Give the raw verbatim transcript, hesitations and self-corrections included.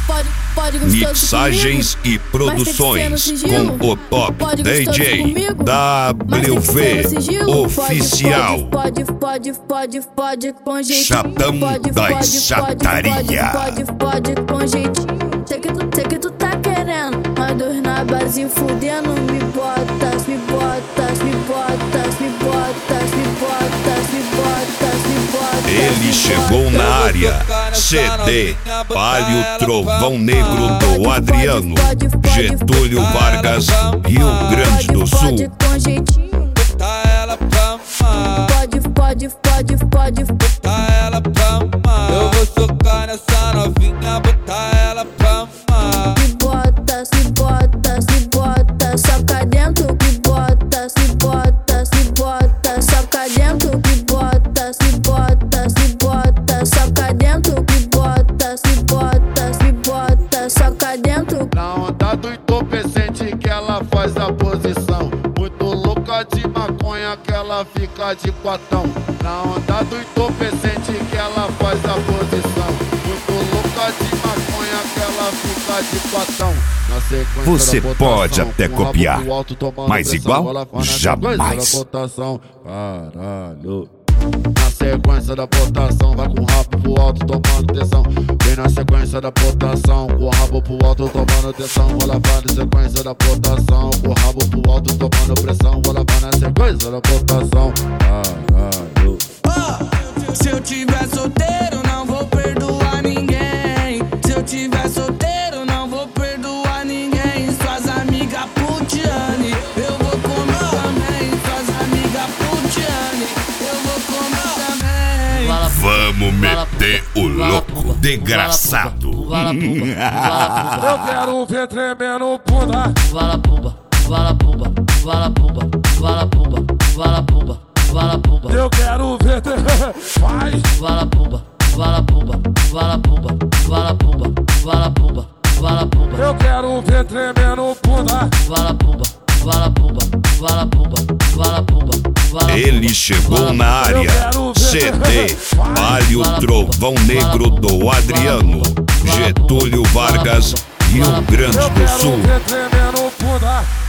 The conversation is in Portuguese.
pode, pode mixagens e produções com o Top D J W V Oficial. Pode, pode, pode, pode com jeitinho. Chatão da chataria. Pode, pode com jeitinho. Sei que tu, sei que tu tá querendo, mas dois na base fudendo. Me botas, me botas, me botas, me botas, me botas, me botas, me botas. Ele chegou na área. C D Palio Trovão Negro do Adriano, Getúlio Vargas, Rio Grande do Sul. Pode com jeitinho. Pode, pode, pode, pode botar ela pra mamar. Eu vou socar nessa novinha, botar ela pra mamar. Me botas, me botas, me botas, soca dentro. Me botas, me botas, me botas, soca dentro. Me botas, me botas, me botas, soca dentro. Me botas, me botas, me botas, soca dentro. Na onda do entorpecente que ela faz a posição. Muito louca de maconha que ela fica de quatão. Na onda do entorpecente que ela faz a posição. Muito louca de maconha que ela fica de quatão. Na sequência Você da pode botação, até com o copiar, rabo pro alto, tomando mas pressão, igual, ela faz na jamais. sequência da botação. Caralho. Na sequência da botação, vai com o rabo pro alto, tomando tensão. Vem na sequência da botação, com o rabo pro alto, tomando tensão. Vou lavar na sequência da botação, com o rabo pro alto, tomando pressão. Vou lavar na sequência da botação. Caralho. Oh, se eu tiver solteiro, não vou perdoar ninguém. Se eu tiver solteiro, não vou perdoar ninguém. Suas amigas putiane, eu vou comer também. Suas amigas putiane, eu vou comer também. Vamos meter o louco desgraçado. Eu quero ver tremendo bunda. Vala pumba, vala pumba, vala pumba, vala pumba, vala pumba, vala pumba. Eu quero ver tremendo. Vai. Vala pumba, vala pumba, vala pumba, vala pumba, vala pumba, vala pumba. Eu quero ver tremendo bunda. Vala pumba, vala pumba, vala pumba, vala pumba. Ele chegou na área. C D Palio Trovão Negro do Adriano, Getúlio Vargas, Rio Grande do Sul. Eu quero ver tremendo bunda.